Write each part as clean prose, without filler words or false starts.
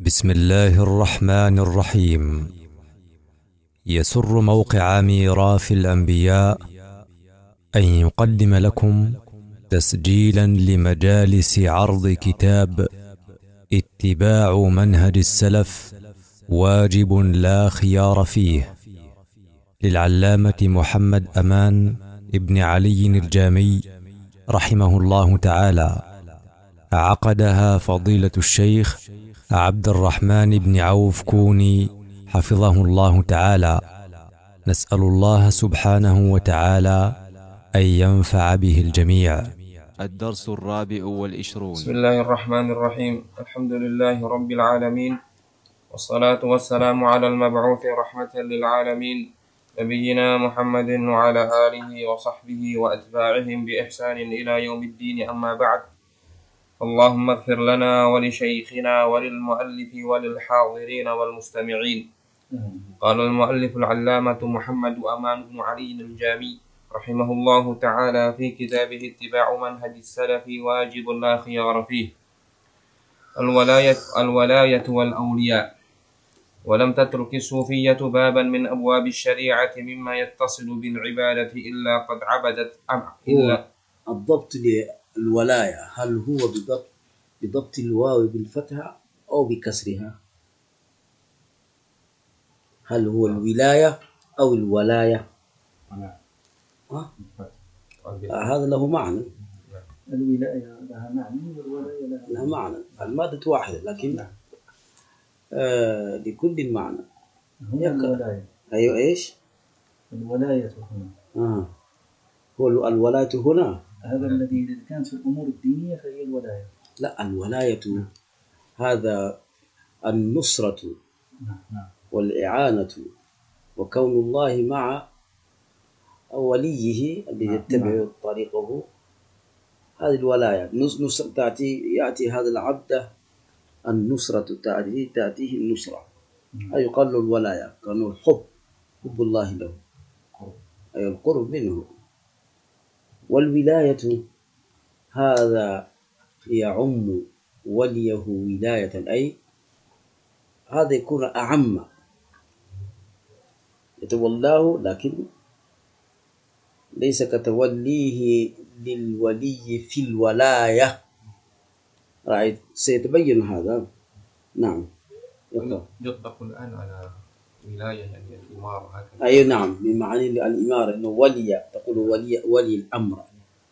بسم الله الرحمن الرحيم. يسر موقع ميراث الأنبياء أن يقدم لكم تسجيلا لمجالس عرض كتاب اتباع منهج السلف واجب لا خيار فيه، للعلامة محمد أمان ابن علي الجامي رحمه الله تعالى، عقدها فضيلة الشيخ عبد الرحمن بن عوف كوني حفظه الله تعالى. نسأل الله سبحانه وتعالى أن ينفع به الجميع. الدرس الرابع والعشرون. بسم الله الرحمن الرحيم. الحمد لله رب العالمين، والصلاة والسلام على المبعوث رحمة للعالمين نبينا محمد وعلى آله وصحبه وأتباعهم بإحسان إلى يوم الدين، أما بعد. اللهم اغفر لنا ولشيخنا وللمؤلف وللحاضرين والمستمعين. قال المؤلف العلامة محمد أمان بن علي الجامي رحمه الله تعالى في كتابه اتباع منهج السلف واجب لا خيار فيه: الولاية والأولياء. ولم تترك الصوفية بابا من أبواب الشريعة مما يتصل بالعبادة إلا قد عبدت إلا الضبط للولاية، هل هو بضبط الواو بالفتحة أو بكسرها؟ هل هو الولاية أو الولاية؟ هذا له معنى. الولاية لها معنى والولاية لها معنى، المادة واحدة لكن لكل معنى. هنا الولاية. أيوة، إيش؟ الولاية هنا. هو الولاية هنا. هذا الذي إذا كانت في الأمور الدينية فهي الولاية. لا، الولاية هذا النصرة والإعانة وكون الله مع وليه الذي يتبع طريقه. هذه الولاية. نصرة يأتي هذا العبد النصرة تأتيه النصرة، أي يقال له الولاية، كانوا حب الله له، أي القرب منه. والولاية هذا يعم وليه ولاية، أي هذا يكون أعم، يتولاه لكن ليس كتوليه للولي في الولاية. رأيت سيتبين هذا. نعم، يطلق الآن على ولاية يعني الإمارة هكذا. أي نعم، من معاني الإمارة إنه ولي، تقول ولي الأمر.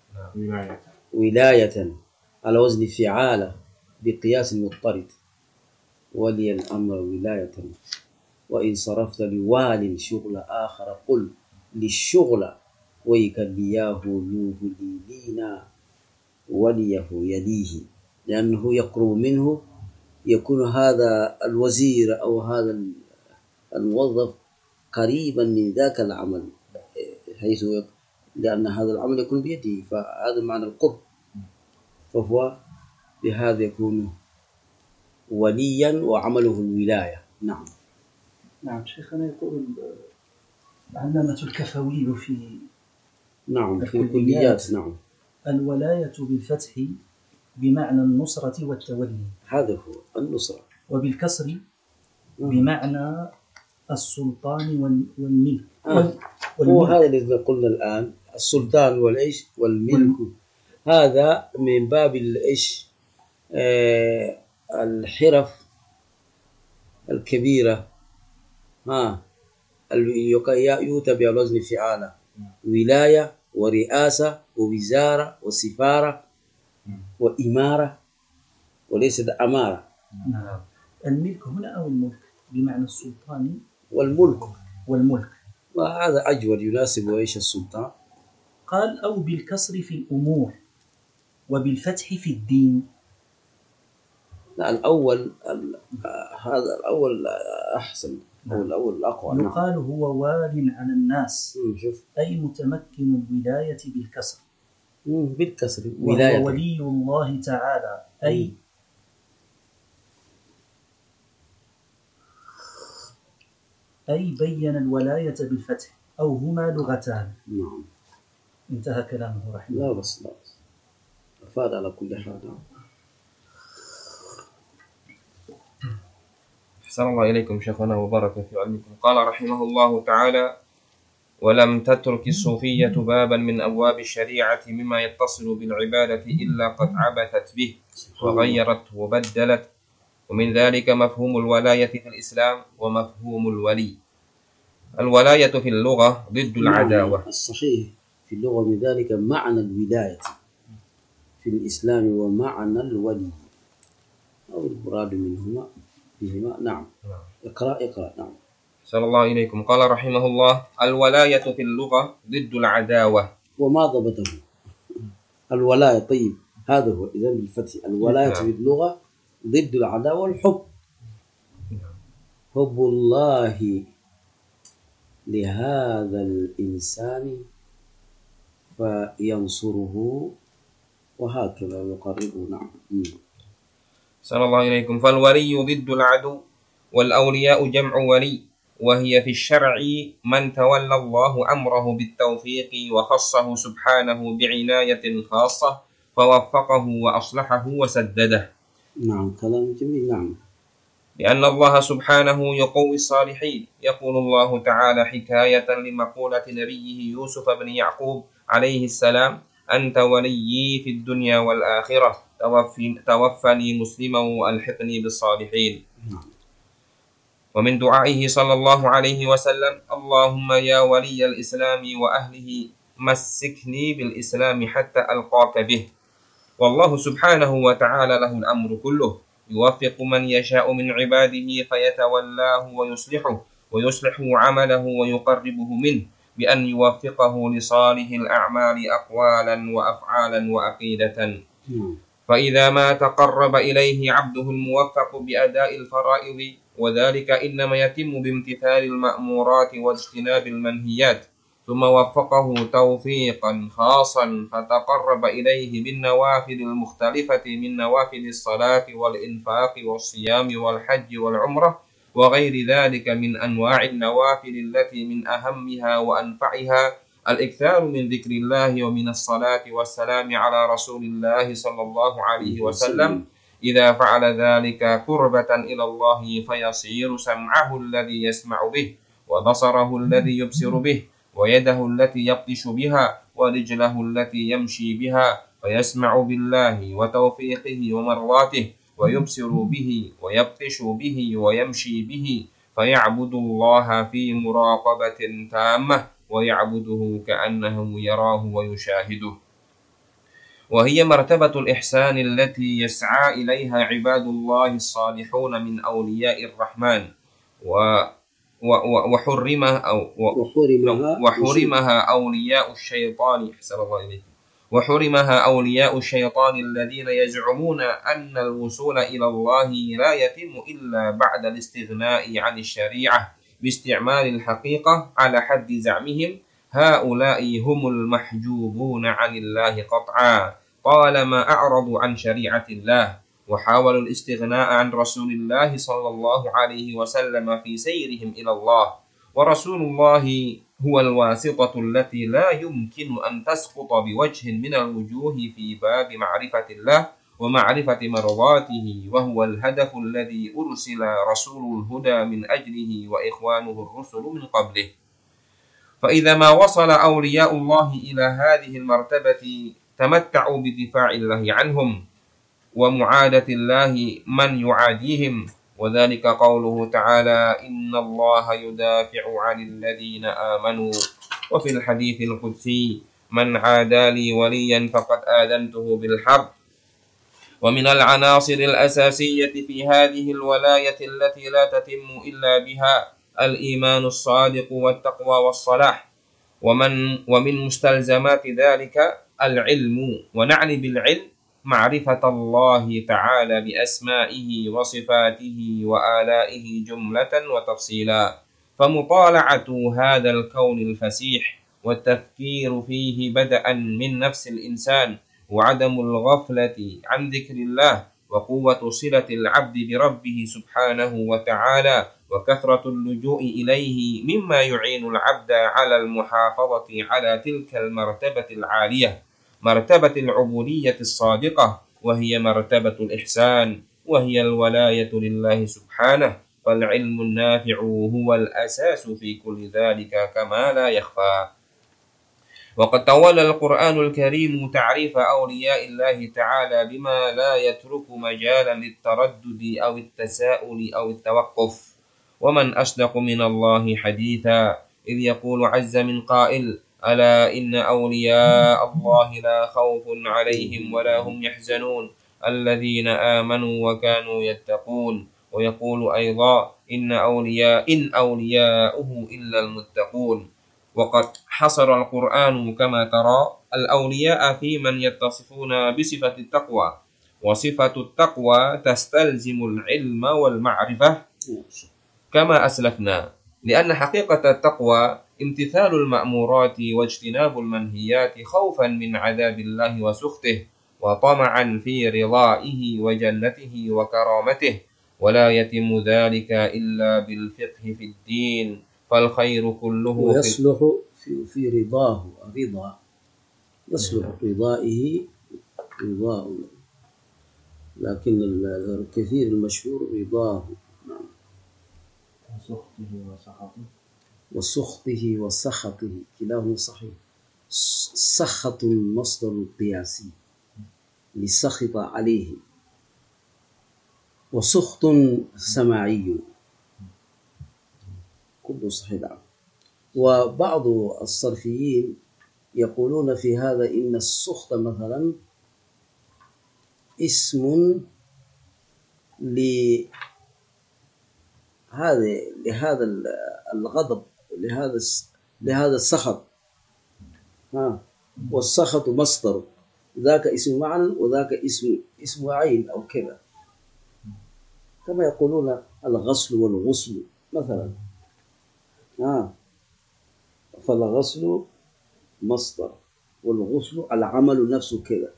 ولاية على وزن فعالة بقياس مضطرد. ولي الأمر ولاية. وإن صرفت لوال شغل آخر قل للشغل ويكلياه لوه لينا وليه يليه، لأنه يقرب منه، يكون هذا الوزير أو هذا الموظف قريبا من ذاك العمل، حيث لأن هذا العمل يكون بيده، فهذا معنى القرب، فهو بهذا يكون وليا وعمله الولاية. نعم. نعم، شيخنا يقول علامة الكفوي في في الكليات. نعم، الولاية بالفتح بمعنى النصرة والتولي، هذا هو النصرة. وبالكسر بمعنى السلطان والملك. هو هذا الذي قلنا الآن، السلطان والإيش والملك. هذا من باب الإيش الحرف الكبيرة. يؤتى بالوزن فعالة: ولاية ورئاسة ووزارة وسفارة وإمارة، وليست أمارة. نعم. الملك هنا أو الملك بمعنى السلطان والملك. وهذا أجود يناسب إيش السلطان. قال أو بالكسر في الأمور وبالفتح في الدين. لا، الأول هذا الأول أحسن، أو الأول أقوى. يقال هو وال على الناس، أي متمكن الولاية بالكسر. بالكسر ولاية، وهو ولي الله تعالى، أي بين الولاية بالفتح، أو هما لغتان. نعم. انتهى كلامه رحمه الله. لا بس أفاد على كل حال. أحسن الله إليكم شيخنا وبارك في علمكم. قال رحمه الله تعالى: ولم تترك الصوفية بابا من أبواب الشريعة مما يتصل بالعبادة إلا قد عبثت به وغيرت وبدلت، ومن ذلك مفهوم الولاية في الإسلام ومفهوم الولي. الولاية في اللغة ضد العداوة. الصحيح في اللغة من ذلك معنى الولاية في الإسلام ومعنى الولي، أو المراد منهما بهما. نعم. اقرأ. نعم. صلى الله إليكم. قال رحمه الله: الولاية في اللغة ضد العداوة. وما ضبطه الولاية؟ طيب هذا هو إذا بالفتح. الولاية في اللغة ضد العداوة والحب. حب الله لهذا الإنسان فينصره وهكذا يقربه. نعم. صلى الله إليكم. فالولي ضد العدو، والأولياء جمع ولي، وهي في الشرع من تولى الله أمره بالتوفيق وخصه سبحانه بعناية خاصة فوفقه وأصلحه وسدده. نعم، كلام جميل. نعم. لأن الله سبحانه يقوي الصالحين. يقول الله تعالى حكاية لمقولة نبيه يوسف بن يعقوب عليه السلام: أنت وليي في الدنيا والآخرة، توفني مسلما وألحقني بالصالحين. ومن دعائه صلى الله عليه وسلم: اللهم يا ولي الإسلام وأهله مسكني بالإسلام حتى ألقاك به. والله سبحانه وتعالى له الأمر كله، يوفق من يشاء من عباده فيتولاه ويصلح عمله ويقربه منه بأن يوفقه لصالح الأعمال أقوالا وأفعالا وعقيدة. فإذا ما تقرب إليه عبده الموفق بأداء الفرائض، وذلك إنما يتم بامتثال المأمورات واجتناب المنهيات، ثم وفقه توفيقا خاصا فتقرب إليه بالنوافل المختلفة من نوافل الصلاة والإنفاق والصيام والحج والعمرة وغير ذلك من أنواع النوافل التي من أهمها وأنفعها الإكثار من ذكر الله ومن الصلاة والسلام على رسول الله صلى الله عليه وسلم. إذا فعل ذلك قربة إلى الله فيصير سمعه الذي يسمع به، وبصره الذي يبصر به، ويده التي يبطش بها، ورجله التي يمشي بها، فيسمع بالله وتوفيقه ومرضاته، ويبصر به ويبطش به ويمشي به، فيعبد الله في مراقبة تامة، ويعبده كأنه يراه ويشاهده. وهي مرتبة الإحسان التي يسعى إليها عباد الله الصالحون من أولياء الرحمن، وحرمها أولياء الشيطان. أحسن الله إليكم. وحرمها أولياء الشيطان الذين يزعمون أن الوصول إلى الله لا يتم إلا بعد الاستغناء عن الشريعة باستعمال الحقيقة على حد زعمهم. هؤلاء هم المحجوبون عن الله قطعا طالما أعرضوا عن شريعة الله وحاولوا الاستغناء عن رسول الله صلى الله عليه وسلم في سيرهم إلى الله. ورسول الله هو الواسطة التي لا يمكن أن تسقط بوجه من الوجوه في باب معرفة الله ومعرفة مرضاته، وهو الهدف الذي أرسل رسول الهدى من أجله وإخوانه الرسل من قبله. فإذا ما وصل أولياء الله إلى هذه المرتبة تمتعوا بدفاع الله عنهم ومعادة الله من يعاديهم، وذلك قوله تعالى: إن الله يدافع عن الذين آمنوا. وفي الحديث القدسي: من عادى لي وليا فقد آذنته بالحرب. ومن العناصر الأساسية في هذه الولاية التي لا تتم إلا بها الإيمان الصادق والتقوى والصلاح، ومن مستلزمات ذلك العلم، ونعني بالعلم معرفة الله تعالى بأسمائه وصفاته وآلائه جملة وتفصيلا. فمطالعة هذا الكون الفسيح والتفكير فيه بدءا من نفس الإنسان، وعدم الغفلة عن ذكر الله، وقوة صلة العبد بربه سبحانه وتعالى، وكثرة اللجوء إليه مما يعين العبد على المحافظة على تلك المرتبة العالية، مرتبة العبودية الصادقة، وهي مرتبة الإحسان، وهي الولاية لله سبحانه. فالعلم النافع هو الأساس في كل ذلك كما لا يخفى. وقد تولى القرآن الكريم تعريف أولياء الله تعالى بما لا يترك مجالا للتردد أو التساؤل أو التوقف. ومن أصدق من الله حديثا، إذ يقول عز من قائل: ألا إن أولياء الله لا خوف عليهم ولا هم يحزنون الذين آمنوا وكانوا يتقون. ويقول أيضا: إن أولياؤه إلا المتقون. وقد حصر القرآن كما ترى الأولياء في من يتصفون بصفة التقوى، وصفة التقوى تستلزم العلم والمعرفة كما أسلفنا، لأن حقيقة التقوى امتثال المأمورات واجتناب المنهيات خوفا من عذاب الله وسخطه، وطمعا في رضائه وجنته وكرامته. ولا يتم ذلك إلا بالفقه في الدين، فالخير كله ويصلح في رضاه رضا، يصلح رضائه رضاه، لكن الكثير المشهور رضاه. نعم. وسخطه وسخطه كلاهما صحيح. سخط مصدر قياسي لسخط عليه، وسخط سماعي، كله صحيح. وبعض الصرفيين يقولون في هذا إن السخط مثلا اسم لهذا الغضب، لهذا السخط، والسخط مصدر، ذاك اسم معنى وذاك اسم عين أو كذا، كما يقولون الغسل والغسل مثلا. فالغسل مصدر والغسل العمل نفسه كذا.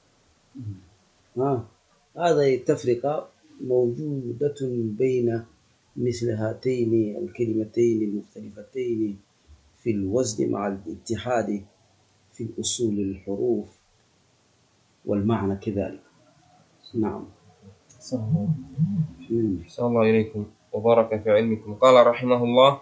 هذه التفرقة موجودة بين مثل هاتين الكلمتين المختلفتين في الوزن مع الاتحاد في الأصول الحروف والمعنى كذلك. نعم. أحسن الله إليكم وبارك في علمكم. قال رحمه الله: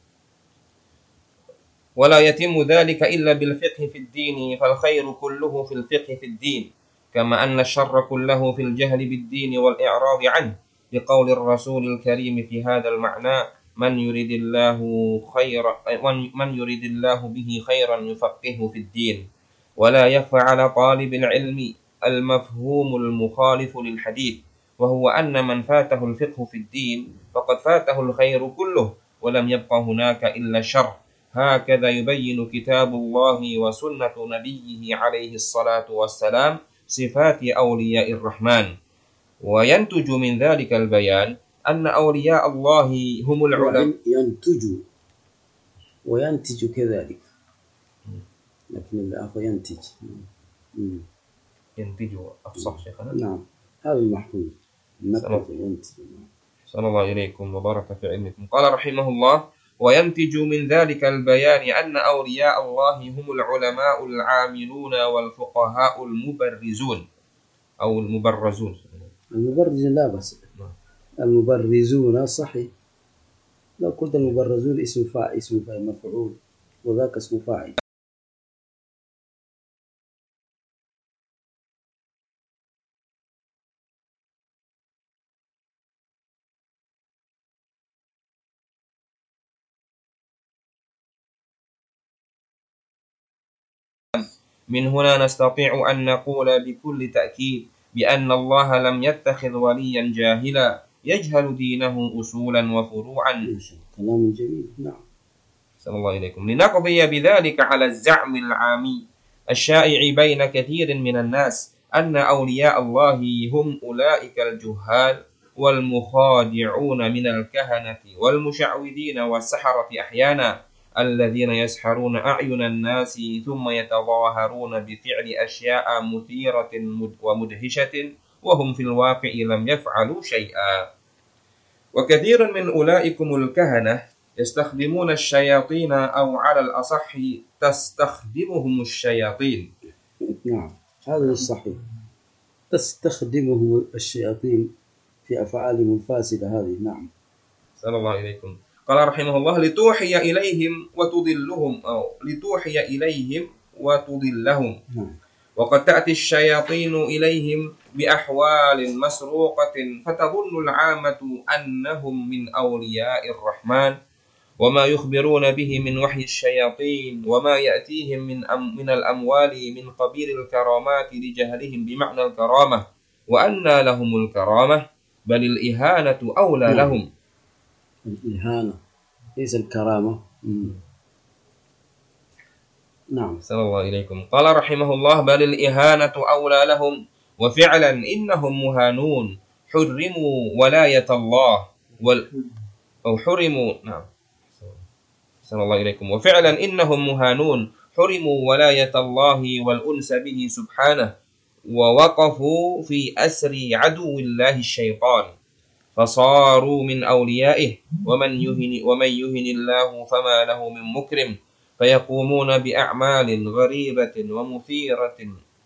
ولا يتم ذلك إلا بالفقه في الدين، فالخير كله في الفقه في الدين، كما أن الشر كله في الجهل بالدين والإعراض عنه، لقول الرسول الكريم في هذا المعنى: من يريد الله به خيرا يفقهه في الدين. ولا يخفى على طالب العلم المفهوم المخالف للحديث، وهو أن من فاته الفقه في الدين فقد فاته الخير كله، ولم يبق هناك إلا الشر. هكذا يبين كتاب الله وسنة نبيه عليه الصلاة والسلام صفات أولياء الرحمن. وينتج من ذلك البيان أن أولياء الله هم العلماء. وينتج كذلك، لكن الآخر ينتج. ينتج أفصح شيخنا. نعم، هذا المحفوظ. صلى الله إليكم وبارك في علمكم. قال رحمه الله: وينتج من ذلك البيان أن أولياء الله هم العلماء العاملون والفقهاء المبرزون أو المبرزون. المبرزون لا بأس، المبرزون صحيح. لو قلت المبرزون اسم مفعول وذاك اسم فاعل. من هنا نستطيع أن نقول بكل تأكيد بأن الله لم يتخذ وليا جاهلا يجهل دينه أصولا وفروعا. كلام جميل. نعم. صلى الله إليكم. لنقضي بذلك على الزعم العامي الشائع بين كثير من الناس أن أولياء الله هم أولئك الجهال والمخادعون من الكهنة والمشعوذين والسحرة أحيانا، الذين يسحرون أعين الناس ثم يتظاهرون بفعل أشياء مثيرة ومدهشة وهم في الواقع لم يفعلوا شيئا. وكثير من أولئكم الكهنة يستخدمون الشياطين، أو على الأصح تستخدمهم الشياطين. نعم، هذا الصحيح. تستخدمهم الشياطين في أفعالهم الفاسدة هذه. نعم. Sallallahu alaikum. Qala rahimahullah lituhiya ilaihim wa tudilluhum lituhiya ilaihim wa tudillahum. Wa qad ta'ti asy-syayatinu ilaihim bi ahwalin masruqatin fatadhunnu al-'amatu annahum min awliya'ir rahman wa ma yukhbiruna bihi min wahyi asy-syayatin wa ma ya'tihim min al-amwali min qabilil karamati li jahlihim bi ma'na al-karamah wa anna lahumul karamah balil ihanatu awla lahum. الإهانة ليس الكرامة. نعم. صلى الله عليكم. قال رحمه الله بل الإهانة أولى لهم وفعلا إنهم مهانون حرموا ولاية الله أو حرموا. نعم. صلى الله عليكم. وفعلا إنهم مهانون حرموا ولاية الله والأنس به سبحانه ووقفوا في أسر عدو الله الشيطان فصاروا من أوليائه ومن يهن الله فما له من مكرم فيقومون بأعمال غريبة ومثيرة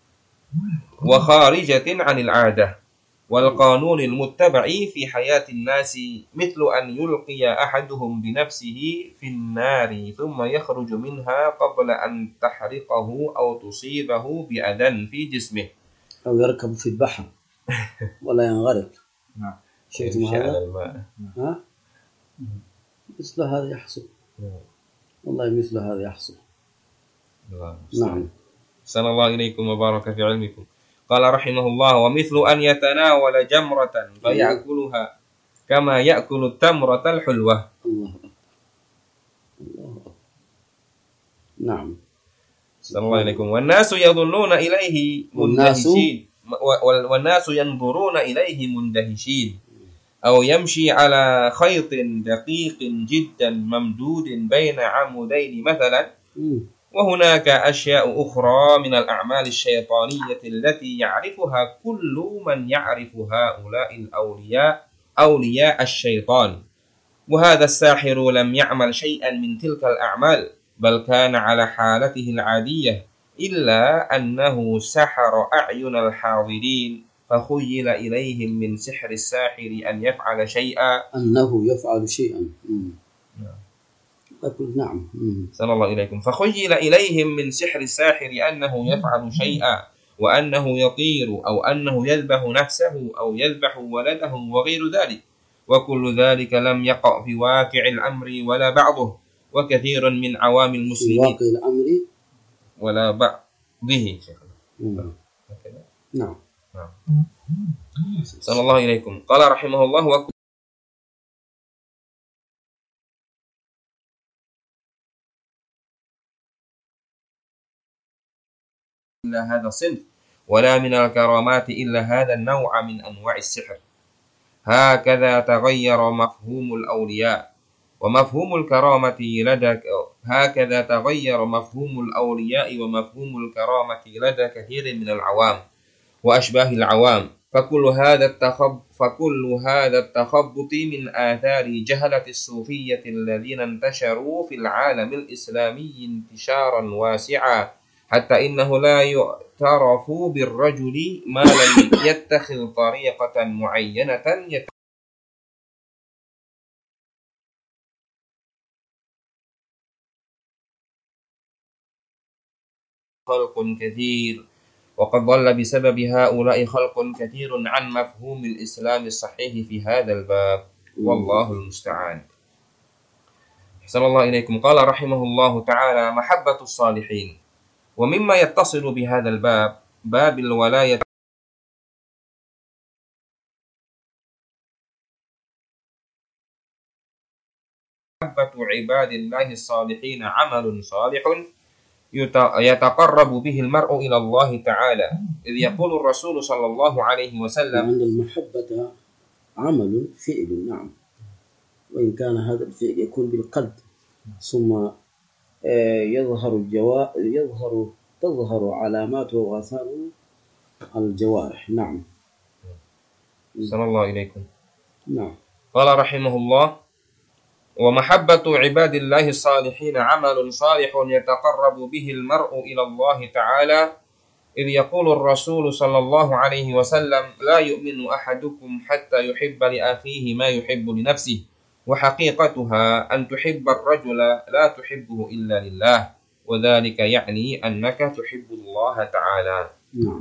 وخارجة عن العادة والقانون المتبع في حياة الناس مثل أن يلقي أحدهم بنفسه في النار ثم يخرج منها قبل أن تحرقه أو تصيبه بأذى في جسمه أو يركب في البحر ولا ينغرق. شئتم هذا؟ ها؟ مثل هذا يحصل. والله مثل هذا يحصل. نعم. صلى الله إليكم وبارك في علمكم. قال رحمه الله ومثل أن يتناول جمرة فيأكلها كما يأكل التمرة الحلوة. الله أكبر. الله أكبر. نعم. صلى الله عليكم. والناس يظنون إليه مندهشين والناس ينظرون إليه مندهشين أو يمشي على خيط دقيق جدا ممدود بين عمودين مثلا وهناك أشياء أخرى من الأعمال الشيطانية التي يعرفها كل من يعرف هؤلاء الأولياء أولياء الشيطان وهذا الساحر لم يعمل شيئا من تلك الأعمال بل كان على حالته العادية إلا أنه سحر أعين الحاضرين فخيل إليهم من سحر الساحر أن يفعل شيئا أنه يفعل شيئا. أقول نعم. صلى الله إليكم. فخيل إليهم من سحر الساحر أنه يفعل شيئا وأنه يطير أو أنه يذبح نفسه أو يذبح ولده وغير ذلك وكل ذلك لم يقع في واقع الأمر ولا بعضه وكثير من عوام المسلمين في واقع الأمر ولا بعضه. نعم. صلى الله إليكم. قال رحمه الله إلا هذا الصنف ولا من الكرامات إلا هذا النوع من أنواع السحر هكذا تغير مفهوم الأولياء ومفهوم الكرامة لدى هكذا تغير مفهوم الأولياء ومفهوم الكرامة لدى كثير من العوام وأشباه العوام فكل هذا التخبط من آثار جهلة الصوفية الذين انتشروا في العالم الإسلامي انتشارا واسعا حتى إنه لا يعترف بالرجل ما لم يتخذ طريقة معينة خلق كثير وقد ضل بسبب هؤلاء خلق كثير عن مفهوم الإسلام الصحيح في هذا الباب والله المستعان. أحسن الله إليكم. قال رحمه الله تعالى محبة الصالحين ومما يتصل بهذا الباب باب الولاية محبة عباد الله الصالحين عمل صالح يتقرب به المرء إلى الله تعالى إذ يقول الرسول صلى الله عليه وسلم أن المحبة عمل فعل. نعم. وإن كان هذا الفعل يكون بالقلب ثم تظهر علاماته وآثاره على الجوارح. نعم. صلى الله إليكم. نعم. قال رحمه الله ومحبة عباد الله الصالحين عمل صالح يتقرب به المرء إلى الله تعالى إذ يقول الرسول صلى الله عليه وسلم لا يؤمن أحدكم حتى يحب لأخيه ما يحب لنفسه وحقيقتها أن تحب الرجل لا تحبه إلا لله، وذلك يعني أنك تحب الله تعالى. نعم.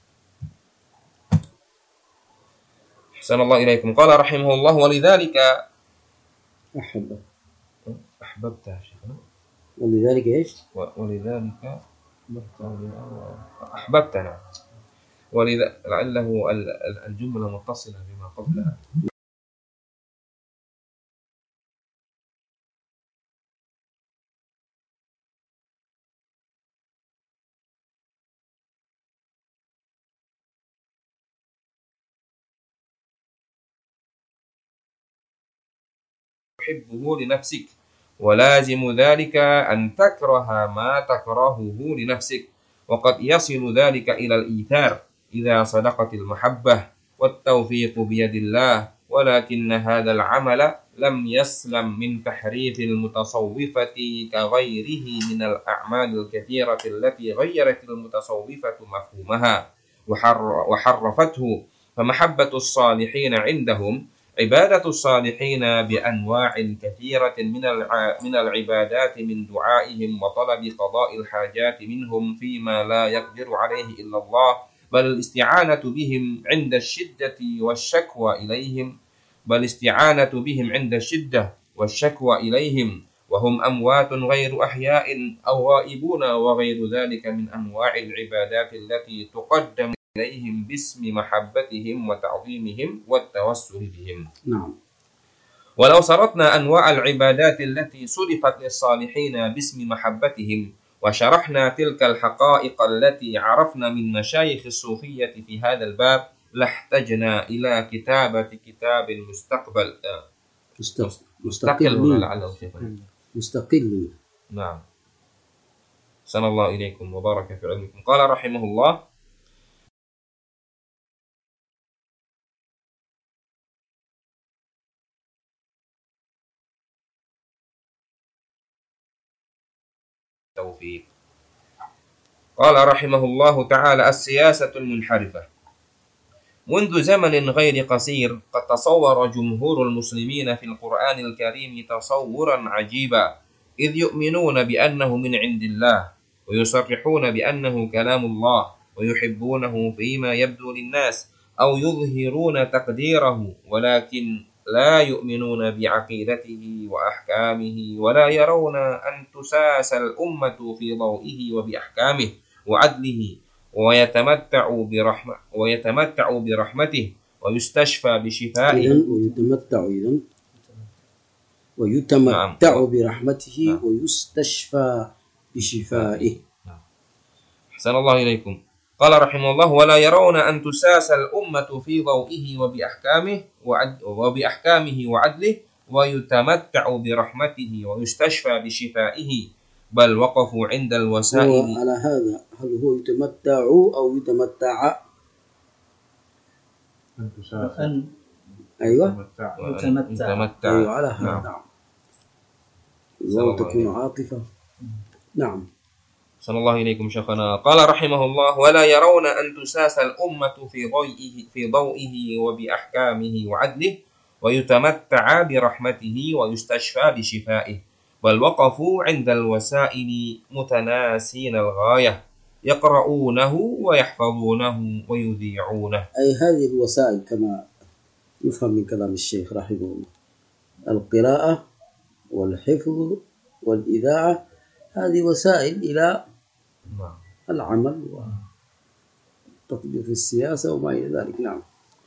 أحسن الله إليكم. قال رحمه الله: ولذلك أحببت يا شيخنا. ولذلك إيش؟ ولذلك أحببتنا، ولذا لعله الجملة متصلة بما قبلها. تحبه لنفسك، ولازم ذلك أن تكره ما تكرهه لنفسك، وقد يصل ذلك إلى الإيثار إذا صدقت المحبة، والتوفيق بيد الله، ولكن هذا العمل لم يسلم من تحريف المتصوفة كغيره من الأعمال الكثيرة التي غيرت المتصوفة مفهومها وحرفته. فمحبة الصالحين عندهم عبادة الصالحين بأنواع كثيرة من العبادات، من دعائهم وطلب قضاء الحاجات منهم فيما لا يقدر عليه إلا الله، بل الاستعانة بهم عند الشدة والشكوى إليهم وهم أموات غير أحياء أو غائبون، وغير ذلك من أنواع العبادات التي تقدم إليهم باسم محبتهم وتعظيمهم والتوسل بهم. نعم. ولو صرفنا أنواع العبادات التي صرفت للصالحين باسم محبتهم، وشرحنا تلك الحقائق التي عرفنا من مشايخ الصوفية في هذا الباب، لاحتجنا إلى كتابة كتاب مستقل. نعم. سن الله إليكم وبارك في علمكم. قال رحمه الله: قال رحمه الله تعالى: السياسة المنحرفة. منذ زمن غير قصير قد تصور جمهور المسلمين في القرآن الكريم تصورا عجيبا، إذ يؤمنون بأنه من عند الله، ويصرحون بأنه كلام الله، ويحبونه فيما يبدو للناس أو يظهرون تقديره، ولكن لا يؤمنون بعقيدته وأحكامه، ولا يرون أن تساس الأمة في ضوئه وبأحكامه وعدله، ويتمتع برحمته ويستشفى بشفائه. ويتمتع برحمته ويستشفى بشفائه. أحسن الله إليكم. قال رحمه الله: ولا يرون أن تساس الأمة في ضوئه وبأحكامه وعدله، ويتمتع برحمته ويستشفى بشفائه، بل وقفوا عند الوسائل. على هذا هل هو يتمتع أو يتمتع؟ أيوة يتمتع. أيوة على هذا. نعم. لو تكون عاطفة. نعم. صلى الله إليكم شيخنا. قال رحمه الله: ولا يرون أن تساس الأمة في ضوئه وبأحكامه وعدله، ويتمتع برحمته ويستشفى بشفائه، بل وقفوا عند الوسائل متناسين الغاية، يقرؤونه ويحفظونه ويذيعونه. أي هذه الوسائل كما يفهم من كلام الشيخ رحمه الله: القراءة والحفظ والإذاعة، هذه وسائل إلى العمل وتطبيق السياسة وما إلى ذلك. نعم.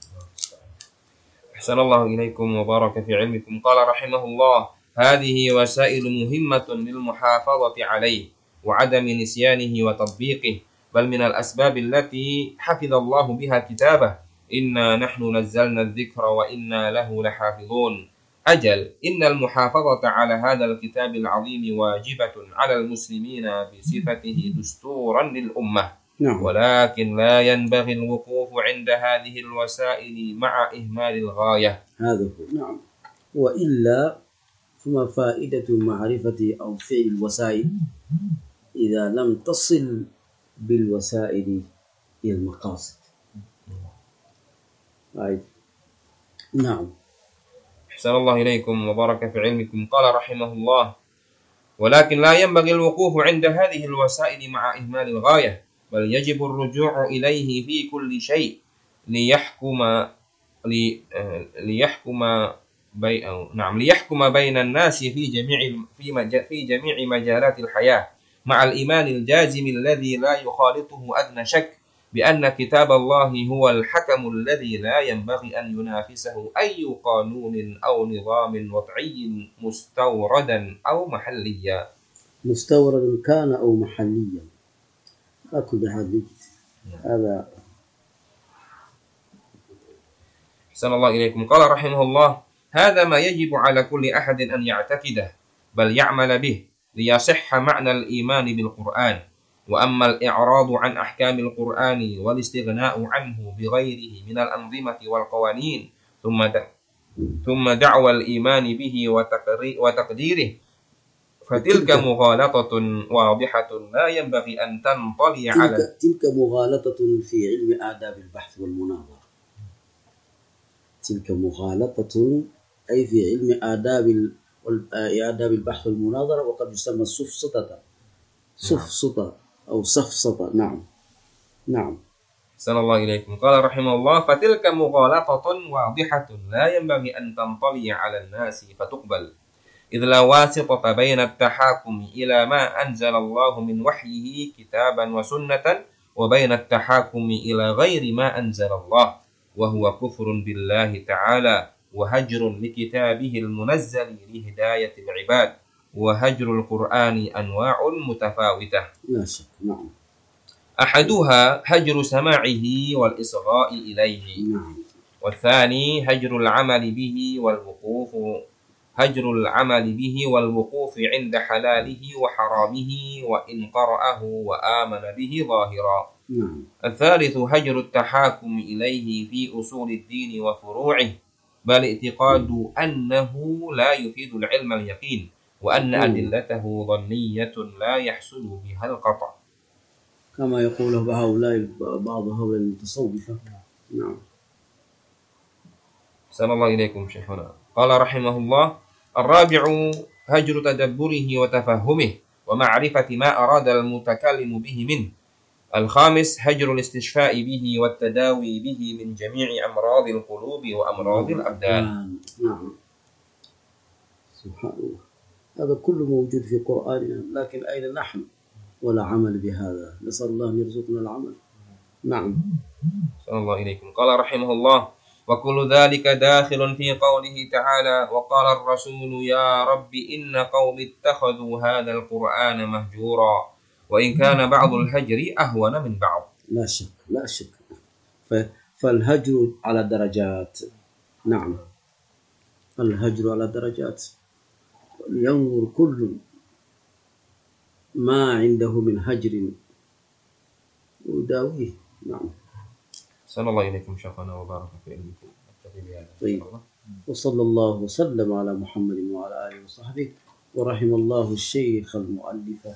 أحسن الله إليكم وبارك في علمكم. قال رحمه الله: هذه وسائل مهمة للمحافظة عليه وعدم نسيانه وتطبيقه، بل من الأسباب التي حفظ الله بها كتابه: إنا نحن نزلنا الذكر وإنا له لحافظون. أجل إن المحافظة على هذا الكتاب العظيم واجبة على المسلمين بصفته دستورا للأمة. نعم. ولكن لا ينبغي الوقوف عند هذه الوسائل مع إهمال الغاية. هذا هو. نعم. وإلا فما فائدة معرفة أو فعل الوسائل إذا لم تصل بالوسائل إلى المقاصد. نعم. أحسن الله إليكم وبارك في علمكم. قال رحمه الله: ولكن لا ينبغي الوقوف عند هذه الوسائل مع إهمال الغاية، بل يجب الرجوع إليه في كل شيء ليحكم بين الناس في جميع مجالات الحياة، مع الإيمان الجازم الذي لا يخالطه أدنى شك بأن كتاب الله هو الحكم الذي لا ينبغي أن ينافسه أي قانون أو نظام وضعي مستوردا أو محليا. مستوردا كان أو محليا، أكل هذا. أحسن الله إليكم. قال رحمه الله: هذا ما يجب على كل أحد أن يعتقده بل يعمل به ليصح معنى الإيمان بالقرآن. وأما الإعراض عن أحكام القرآن والاستغناء عنه بغيره من الأنظمة والقوانين ثم دعوى الإيمان به وتقديره فتلك مغالطة واضحة لا ينبغي أن تنطلي على تلك مغالطة في علم آداب البحث والمناظرة. تلك مغالطة أي في علم آداب البحث والمناظرة، وقد يسمى السفسطة أو سفسطة. نعم. أحسن الله إليكم. قال رحمه الله: فتلك مغالطة واضحة لا ينبغي أن تنطلي على الناس فتقبل، إذ لا واسطة بين التحاكم إلى ما أنزل الله من وحيه كتابا وسنة وبين التحاكم إلى غير ما أنزل الله، وهو كفر بالله تعالى وهجر لكتابه المنزل لهداية العباد، وهجر القرآن أنواع متفاوتة. لا شك. نعم. أحدها هجر سماعه والإصغاء إليه. نعم. والثاني هجر العمل به والوقوف عند حلاله وحرامه وإن قرأه وآمن به ظاهرا. نعم. الثالث هجر التحاكم إليه في أصول الدين وفروعه، بل اعتقاد أنه لا يفيد العلم اليقين، وأن أدلته ظنية لا يحصل بها القطع، كما يقول بعض هؤلاء المتصوفة. نعم. أحسن الله إليكم شيخنا. قال رحمه الله: الرابع هجر تدبره وتفهمه ومعرفة ما أراد المتكلم به منه. الخامس هجر الاستشفاء به والتداوي به من جميع أمراض القلوب وأمراض الأبدان. نعم. سبحان الله، هذا كله موجود في قرآننا، لكن أين نحن ولا عمل بهذا؟ نسأل الله أن يرزقنا العمل. نعم. صلى الله إليكم. قال رحمه الله: وكل ذلك داخل في قوله تعالى: وقال الرسول يا رب إن قوم اتخذوا هذا القرآن مهجورا، وإن كان بعض الهجر أهون من بعض. لا شك. فالهجر على درجات. نعم، الهجر على درجات، ينظر كل ما عنده من هجر وداويه. نعم. صلى الله إليكم شيخنا وبارك في علمكم. طيب، وصلى الله وسلم على محمد وعلى آله وصحبه، ورحم الله الشيخ المؤلف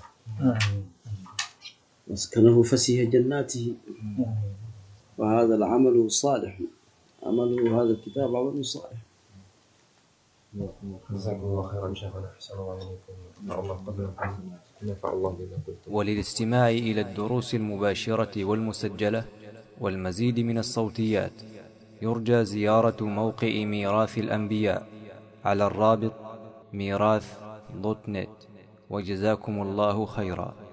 واسكنه فسيح جناته. وهذا العمل صالح، عمله هذا الكتاب عمل صالح. جزاكم الله خيرا شيخنا. أحسن الله إليكم. نفع الله بما قلتم. وللاستماع إلى الدروس المباشرة والمسجلة والمزيد من الصوتيات يرجى زيارة موقع ميراث الأنبياء على الرابط ميراث.net. وجزاكم الله خيرا.